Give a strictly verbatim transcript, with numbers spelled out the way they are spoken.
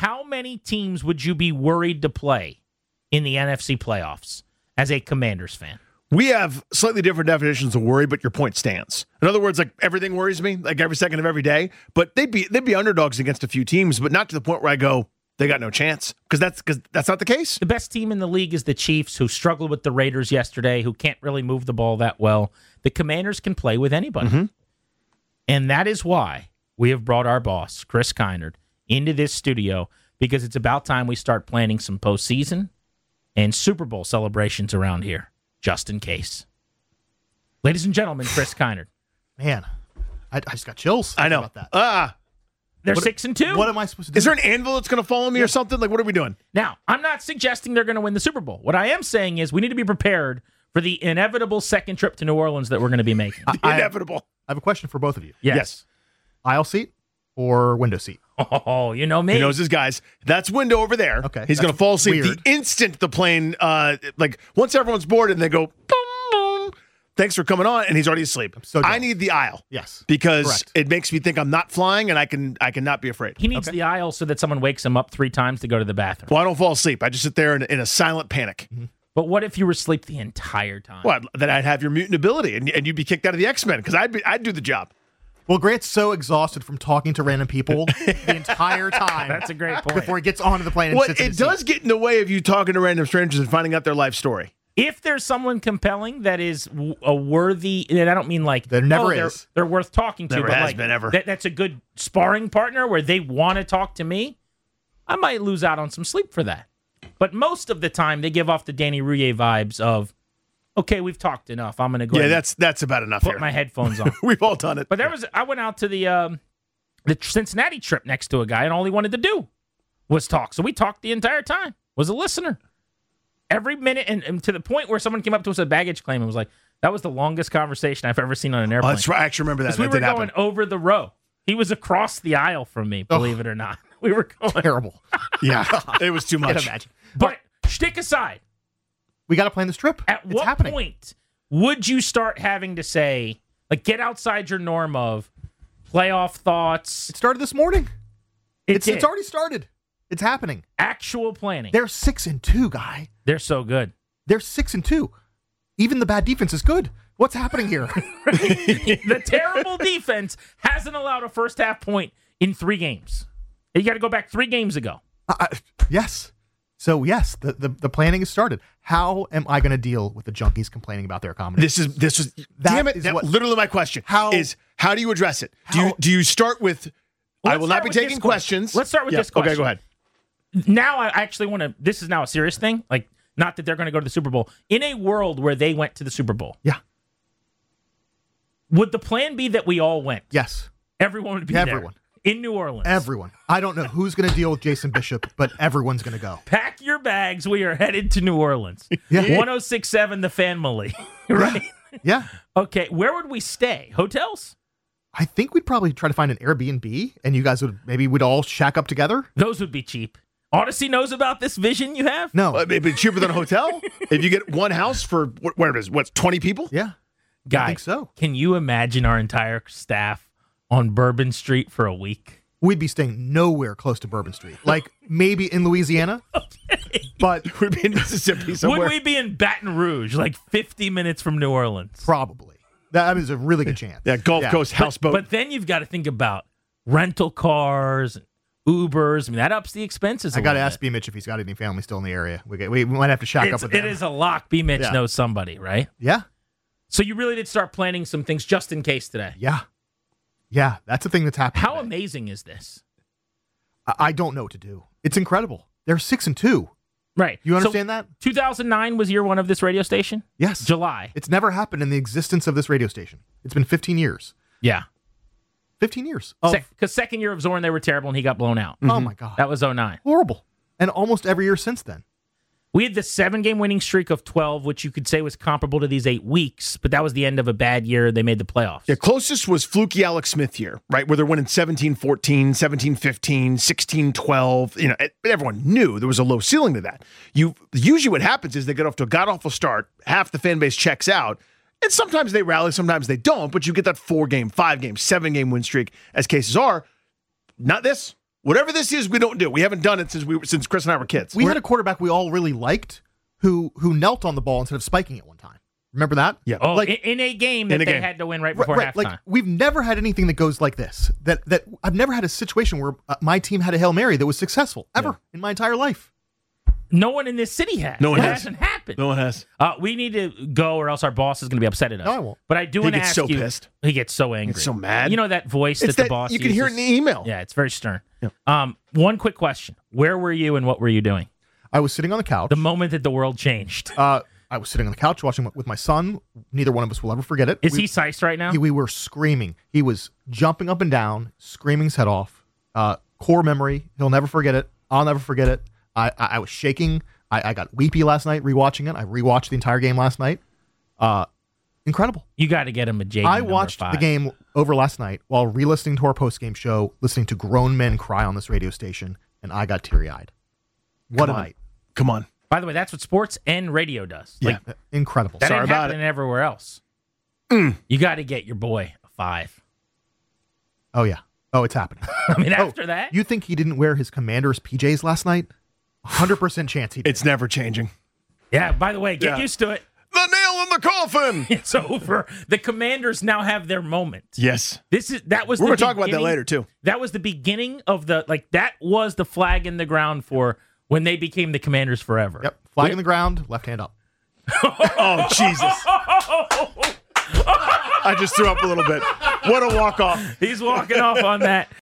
how many teams would you be worried to play in the N F C playoffs as a Commanders fan? We have slightly different definitions of worry, but your point stands. In other words, like everything worries me, like every second of every day. But they'd be they'd be underdogs against a few teams, but not to the point where I go, they got no chance, because that's because that's not the case. The best team in the league is the Chiefs, who struggled with the Raiders yesterday, who can't really move the ball that well. The Commanders can play with anybody, mm-hmm. and that is why we have brought our boss, Chris Kinard, into this studio, because it's about time we start planning some postseason and Super Bowl celebrations around here. Just in case. Ladies and gentlemen, Chris Kinard. Man, I, I just got chills. I know. About that. Ah. They're what, six and two. What am I supposed to do? Is there an anvil that's going to follow me yeah. or something? Like, what are we doing? Now, I'm not suggesting they're going to win the Super Bowl. What I am saying is we need to be prepared for the inevitable second trip to New Orleans that we're going to be making. The I, inevitable. I have a question for both of you. Yes. yes. Aisle seat or window seat? Oh, you know me. He knows his guys. That's window over there. Okay. He's going to fall asleep weird. the instant the plane, uh, like, once everyone's bored and they go, thanks for coming on, and he's already asleep. So I need the aisle. Yes. Because correct. it makes me think I'm not flying, and I can I cannot be afraid. He needs okay. the aisle so that someone wakes him up three times to go to the bathroom. Well, I don't fall asleep. I just sit there in, in a silent panic. Mm-hmm. But what if you were asleep the entire time? Well, then I'd have your mutant ability, and, and you'd be kicked out of the X-Men, because I'd, be, I'd do the job. Well, Grant's so exhausted from talking to random people the entire time. That's a great point. Before he gets onto the plane and Well, sits in it his does seat. get in the way of you talking to random strangers and finding out their life story. If there's someone compelling that is w- a worthy, and I don't mean like There never oh, they're, is. they're worth talking to, Never but has like been ever. That, that's a good sparring partner where they want to talk to me, I might lose out on some sleep for that. But most of the time, they give off the Danny Rouillet vibes of, okay, we've talked enough. I'm going to go. Yeah, ahead that's that's about enough and put here. my headphones on. We've all done it. But there was, I went out to the um, the Cincinnati trip next to a guy, and all he wanted to do was talk. So we talked the entire time. Was a listener. Every minute, and, and to the point where someone came up to us at baggage claim and was like, that was the longest conversation I've ever seen on an Oh, airplane. that's right. I actually remember that. Because we that were did going happen. over the row. He was across the aisle from me, believe it or not. We were going. Terrible. Yeah, it was too Can't much. imagine. But shtick aside, We got to plan this trip. at it's what happening. point would you start having to say, like, get outside your norm of playoff thoughts? It started this morning. It It's, did. it's already started. It's happening. Actual planning. They're six and two, guy. They're so good. They're six and two. Even the bad defense is good. What's happening here? The terrible defense hasn't allowed a first half point in three games. You got to go back three games ago. uh, yes. So yes, the, the the planning has started. How am I going to deal with the junkies complaining about their accommodation? This is this is That damn it. is That, what- literally my question. How- is how do you address it? Do you How- do you start with I Let's will not start be with taking this question. questions. Let's start with Yeah, this question. Okay, go ahead. Now I actually want to, this is now a serious thing. Like, not that they're going to go to the Super Bowl. In a world where they went to the Super Bowl, yeah. would the plan be that we all went? Yes. Everyone would be Everyone. there. In New Orleans. Everyone. I don't know who's going to deal with Jason Bishop, but everyone's going to go. Pack your bags. We are headed to New Orleans. Yeah. one oh six point seven The Family. Right? Yeah. Okay. Where would we stay? Hotels? I think we'd probably try to find an Airbnb, and you guys would maybe we'd all shack up together. Those would be cheap. Odyssey knows about this vision you have? No. Uh, it'd be cheaper than a hotel if you get one house for what, where it is. What's twenty people? Yeah. Guy, I think so. Can you imagine our entire staff on Bourbon Street for a week? We'd be staying nowhere close to Bourbon Street. Like maybe in Louisiana, but We'd be in Mississippi somewhere. Would we be in Baton Rouge, like fifty minutes from New Orleans? probably. That is a really good chance. yeah, Gulf Yeah. Coast houseboat. But then you've got to think about rental cars and Ubers. I mean, that ups the expenses. I got to to ask B. Mitch if he's got any family still in the area. We, get, we might have to shack It's, up with it them. is a lock. B. Mitch Yeah. knows somebody, right? Yeah. So you really did start planning some things just in case today. Yeah. Yeah. That's the thing that's happening. How today. amazing is this? I, I don't know what to do. It's incredible. They're six and two. Right. You understand that? two thousand nine was year one of this radio station? Yes. July. It's never happened in the existence of this radio station. It's been fifteen years. Yeah. fifteen years. Of, Because second year of Zorn, they were terrible and he got blown out. Oh, my God. That was oh nine. Horrible. And almost every year since then. We had the seven-game winning streak of twelve, which you could say was comparable to these eight weeks, but that was the end of a bad year. They made the playoffs. Yeah, closest was fluky Alex Smith year, right? Where they're winning seventeen fourteen, seventeen fifteen, sixteen twelve. You know, but everyone knew there was a low ceiling to that. You usually what happens is they get off to a god-awful start, half the fan base checks out, and sometimes they rally, sometimes they don't, but you get that four-game, five-game, seven-game win streak, as cases are. Not this. Whatever this is, we don't do. We haven't done it since we were, since Chris and I were kids. We We're- had a quarterback we all really liked who who knelt on the ball instead of spiking it one time. Remember that? Yeah. Oh, like- in, in a game that In a they game. had to win right Right, before right. halftime. Like we've never had anything that goes like this. That that I've never had a situation where uh, my team had a Hail Mary that was successful ever in my entire life. no one in this city has. No one it has. hasn't happened. No one has. Uh, we need to go, or else our boss is going to be upset at us. No, I won't. But I do He want to gets ask so you. pissed. He gets so angry. Gets so mad. You know that voice It's that, that the boss you can hear it in uses? the email. Yeah, it's very stern. Yeah. Um, one quick question: where were you and what were you doing I was sitting on the couch. the moment that the world changed? Uh, I was sitting on the couch watching with my son. Neither one of us will ever forget it. Is we, he sized right now? he- we were screaming. He was jumping up and down, screaming his head off. Uh, core memory. He'll never forget it. I'll never forget it. I, I, I was shaking. I, I got weepy last night rewatching it. I rewatched the entire game last night. Uh, incredible. You got to get him a Jaden I number watched five. the game over last night while re-listening to our post-game show, listening to grown men cry on this radio station, and I got teary-eyed. What Come a on. night. Come on. By the way, that's what sports and radio does. Yeah. Like, Uh, Incredible. that Sorry ain't about happening everywhere else. You got to get your boy a five. Oh, yeah. Oh, it's happening. I mean, Oh, after that, You think he didn't wear his Commander's P Js last night? one hundred percent chance he did. It's never changing. yeah. By the way, get Yeah. used to it. The nail in the coffin. It's over. The Commanders now have their moment. Yes. This is that was. We're the going to talk about that beginning- later, too. That was the beginning of the like. That was the flag in the ground for when they became the Commanders forever. Yep. Flag in the ground, left hand up. Oh, Jesus. I just threw up a little bit. What a walk-off. He's walking off on that.